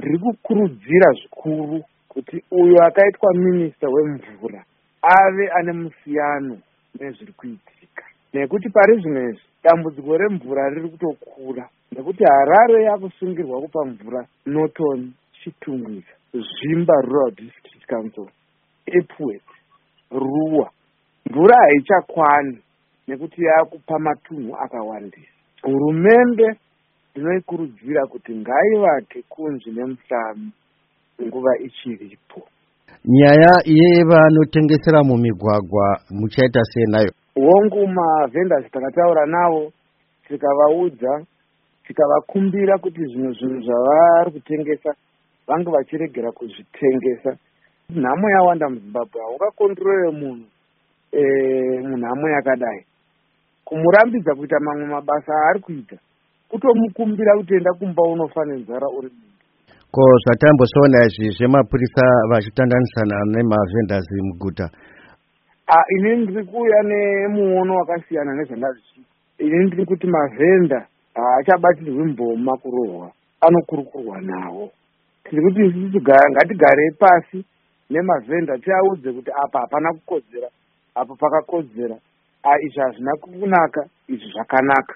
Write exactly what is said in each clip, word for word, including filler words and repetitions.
ndiri kukurudzira zvikuru kuti uyo akaitwa minista wemvura ave ane musiyano nezviri kuitika, nekuti pari zvinezvi dambudziko remvura riri kutokura, nekuti Harare yakusungirwa kupa mvura Norton, Chitungwiza, Zvimba Rural District Council, Epworth, Ruwa. Mvura haichakwani nekuti yakupa matunhu akawandisa. Hurumende ndinoikurudzira kuti ngaivake kunzvi nemuhlami nguva ichiripo. Nyaya yevanotengesera mumigwagwa muchaita sei nayo? Hongu mavhendors takataura navo tikavaudza tikavakumbira kuti zvinhu zvinhu zvavari kutengesa vange vachiregera kuzvitengesa. Nhamo yawanda muZimbabwe, haungakontrole munhu e, munhamo yakadai. Kumurambidza kuita mamwe mabasa aari kuita kutomukumbira kuti enda kumba unofa nenzara uri munhu. Ko zvatambosoona izvi zvemapurisa vachitandanisana nemavhendors muguta? Ah, ini ndiri kuuya nemuono wakasiyana nezvandazvichita. Ini ndiri kuti mavhenda haachabatirwi mboma kurohwa, anokurukurwa nawo. Tiri kuti isusu ngatigarei pasi nemavhenda tiaudze kuti apa hapana kukodzera, apa pakakodzera, izvi hazvina kunaka, izvi zvakanaka.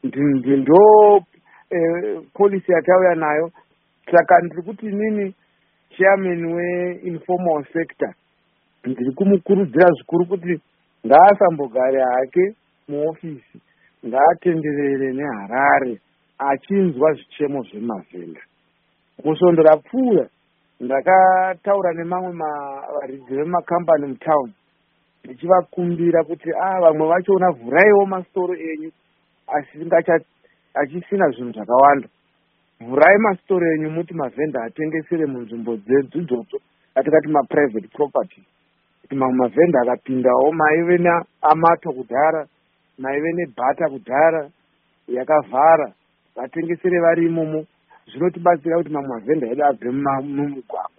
Ndo eh, polisi yatauya nayo. Saka ndiri kuti nini chairman weinformal sector ndiri kumukurudzira zvikuru kuti ngaasambogare hake muofisi, ngaatenderere neHarare achinzwa zvichemo zvemavhenda. Musondo rapfuura ndakataura nemamwe varidzi vemakambani mutaundi ndichivakumbira kuti ah vamwe vachona vhuraiwo masitoro enyu achisina zvinhu zvakawanda. Vhurai masitoro enyu muti mavhenda atengesere munzvimbo dzedu idzodzo atikati maprivate property. Kuti mamwe mavhenda akapindawo maive neamato kudhara, maive nebhata kudhara yakavhara, vatengesere vari imomo. Zvinotibatsira kuti mamwe mavhenda edu abve mumugwagwa.